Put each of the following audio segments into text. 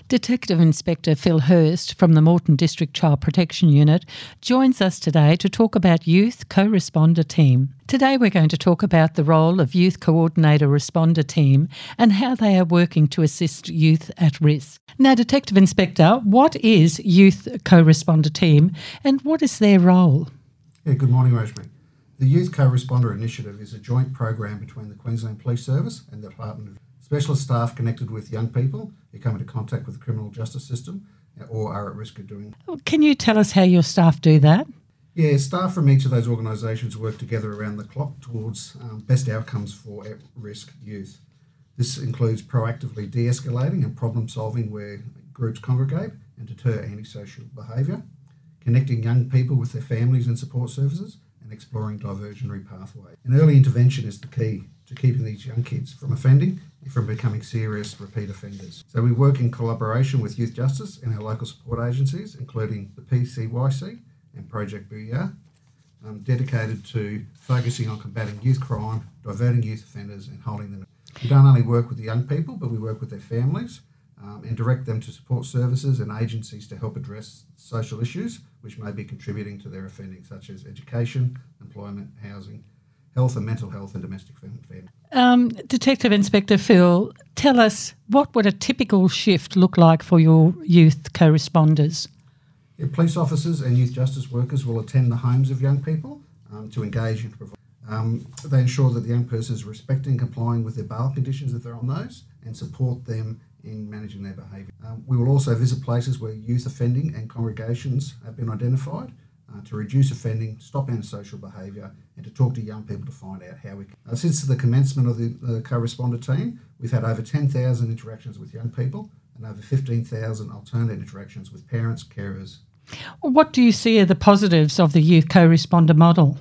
Detective Inspector Phil Hurst from the Moreton District Child Protection Unit joins us today to talk about Youth Co-Responder Team. Today we're going to talk about the role of Youth Coordinator Responder Team and how they are working to assist youth at risk. Now, Detective Inspector, what is Youth Co-Responder Team and what is their role? Good morning, Rosemary. The Youth Co-Responder Initiative is a joint program between the Queensland Police Service and the Department of Specialist staff connected with young people who come into contact with the criminal justice system or are at risk of doing. Can you tell us how your staff do that? Yeah, staff from each of those organisations work together around the clock towards best outcomes for at-risk youth. This includes proactively de-escalating and problem-solving where groups congregate and deter antisocial behaviour, connecting young people with their families and support services, and exploring diversionary pathways. And early intervention is the key to keeping these young kids from offending and from becoming serious repeat offenders. So we work in collaboration with Youth Justice and our local support agencies, including the PCYC and Project Booyah, dedicated to focusing on combating youth crime, diverting youth offenders and holding them. We don't only work with the young people, but we work with their families and direct them to support services and agencies to help address social issues which may be contributing to their offending, such as education, employment, housing, health and mental health and domestic family. Detective Inspector Phil, tell us, what would a typical shift look like for your youth co-responders? Yeah, police officers and youth justice workers will attend the homes of young people to engage and provide. They ensure that the young person is respecting and complying with their bail conditions if they're on those and support them in managing their behaviour. We will also visit places where youth offending and congregations have been identified to reduce offending, stop antisocial behaviour and to talk to young people to find out how we can. Since the commencement of the co-responder team, we've had over 10,000 interactions with young people and over 15,000 alternate interactions with parents, carers. What do you see are the positives of the youth co-responder model?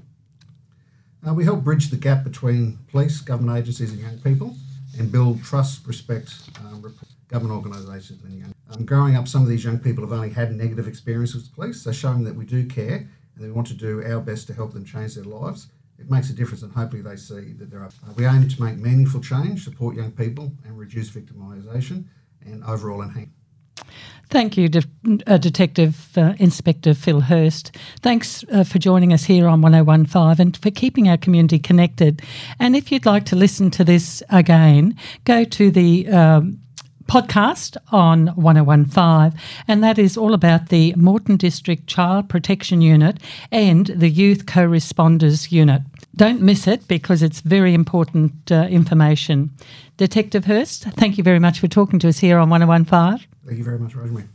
We help bridge the gap between police, government agencies and young people and build trust, respect, government organisations and young. Growing up, some of these young people have only had negative experiences with police, so showing that we do care and that we want to do our best to help them change their lives, it makes a difference and hopefully they see that there are. We aim to make meaningful change, support young people and reduce victimisation and overall enhance. Thank you, Detective Inspector Phil Hurst. Thanks for joining us here on 101.5 and for keeping our community connected. And if you'd like to listen to this again, go to the podcast on 101.5, and that is all about the Moreton District Child Protection Unit and the Youth Co-Responders Unit. Don't miss it because it's very important information. Detective Hurst, thank you very much for talking to us here on 101.5. Thank you very much, Rosemary.